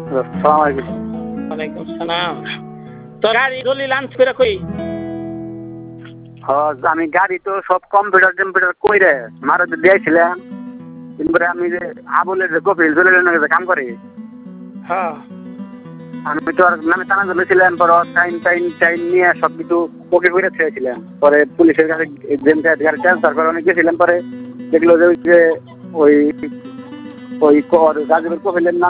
আসসালামু আলাইকুম। ওয়ালাইকুম সালাম। তো গাড়ি গলি লাঞ্চ করে কই? আমি গাড়ি তো সব কম্পিউটার টম্পিউটার কইরে মারা দিয়েছিলাম, কিন্তু আমি যে আবুলের যে কপিল চলে কাম করে, হ্যাঁ আমি তো আর নামে টানা ধরেছিলাম, পরে টাইম টাইম টাইম নিয়ে সব কিছু ওকে করে ছেড়েছিলাম। পরে পুলিশের কাছে গাড়ি ট্রান্সফার করে অনেক গেছিলাম, পরে দেখলো যে ওই ওই গাজীপুর কপিলের নাম